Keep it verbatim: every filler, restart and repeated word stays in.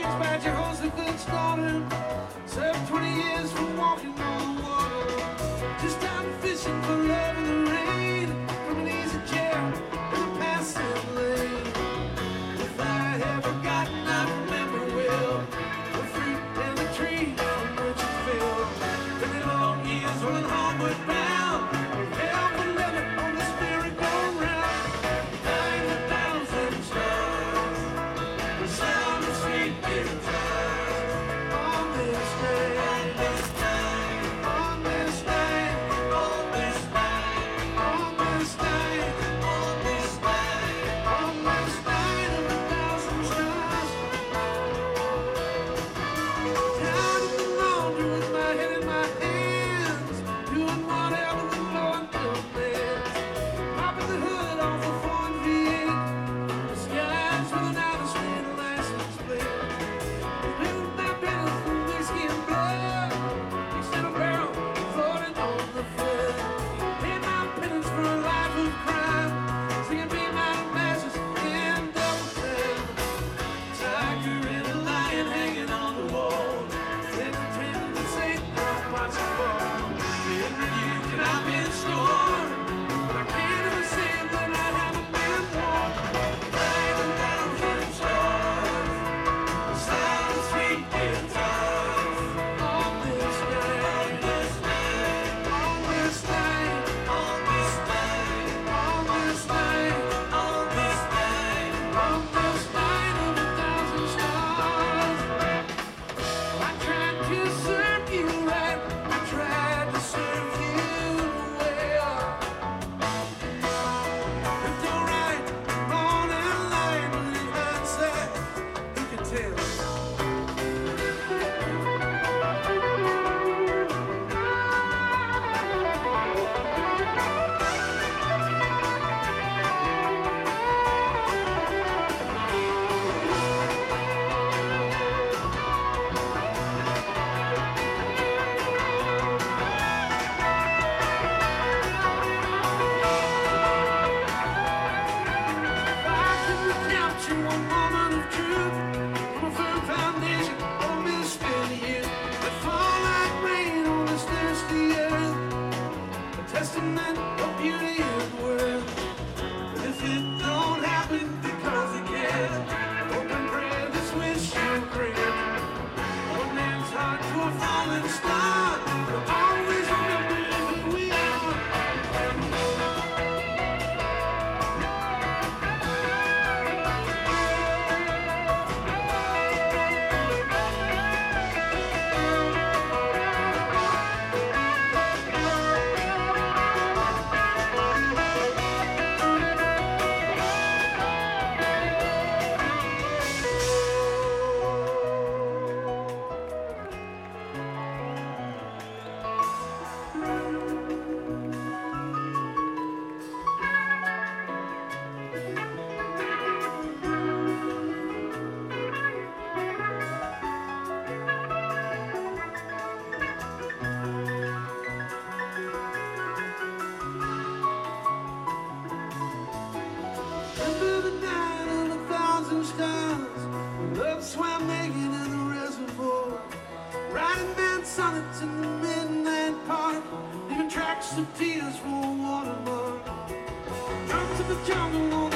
Despite your horse a good starter, served twenty years for walking on the water. Just out fishing for love in the rain, from an easy chair in a passive lane. If I ever gotten, I remember well the fruit and the tree from which it fell. Many long years running homeward bound, hell for living on this merry-go-round. Nine thousand stars, the sound of sweet guitars on this day, on this night, on this night, on this night, on this night, on this night, on this night of a thousand stars. Down in the laundry with my head in my hands, doing whatever the Lord commands. Popping the hood off a foreign V eight, the skies with an out-of-state license plate. Living my better from whiskey and blood, instead of barrel floating on the flood. Paid my penance for a life of crime, singing "Be My Masses" in double time. Tiger and a lion hanging on the wall, then pretending to say I'm watching ball. Been rebuked and I've been scorned, but I can't even say that I haven't been warned. Nine thousand stars, the sound of sweet guitars on this night, on this night, on this night, on this night, on this night, on this night, on this night of a thousand stars. I tried to serve you right, I tried to serve you well. It's alright, born and lying, but in hindsight, who can tell? If I could capture one moment of truth from a firm foundation of a misspent youth, I'd fall like rain on this thirsty earth, a testament of beauty and worth. But if it don't happen because it can, hope and pray this wish you grant. One man's heart to a falling star, but always remember who we are. Under the night of a thousand stars, love swam naked in the reservoir, writing mad sonnets in the midnight park, leaving tracks of tears for a watermark. Drums of the jungle